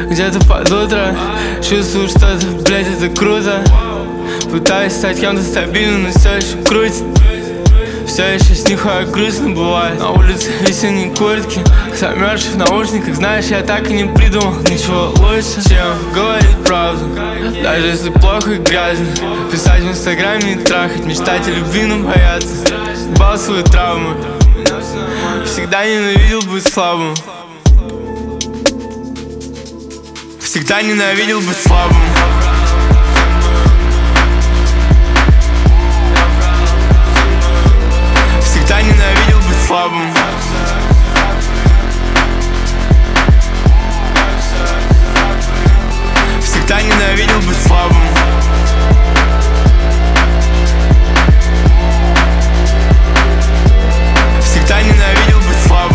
где-то под утро. Чувствую что-то, блядь, это круто. Пытаюсь стать кем-то стабильным, но все еще крутит. Все еще с нихуя грустно бывает. На улице весенние куртки, замерзших в наушниках. Знаешь, я так и не придумал ничего лучше, чем говорить правду, даже если плохо и грязно. Писать в инстаграме и трахать, мечтать о любви, но бояться. Бал свою травму. Всегда ненавидел быть слабым. Всегда ненавидел быть слабым. Всегда ненавидел быть слабым. Всегда ненавидел быть слабым. Всегда ненавидел быть слабым.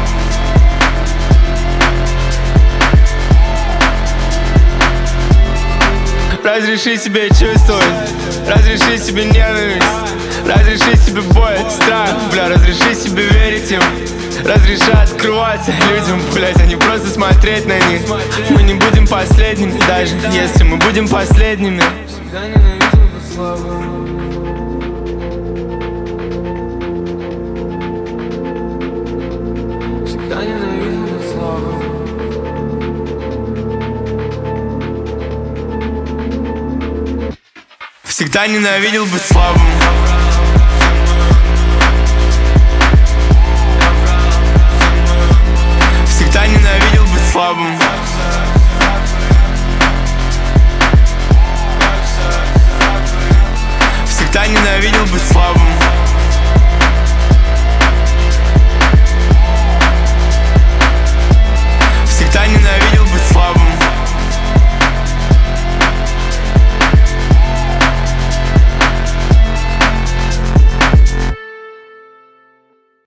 Разреши себе чувствовать, разреши себе ненависть, разреши себе боль, страх, бля, разреши себе верить им. Разреши открываться людям, блять, а не просто смотреть на них. Мы не будем последними, даже если мы будем последними. Всегда ненавидел быть слабым. Всегда ненавидел быть слабым. Всегда ненавидел быть слабым. Всегда ненавидел быть слабым. Всегда ненавидел быть слабым.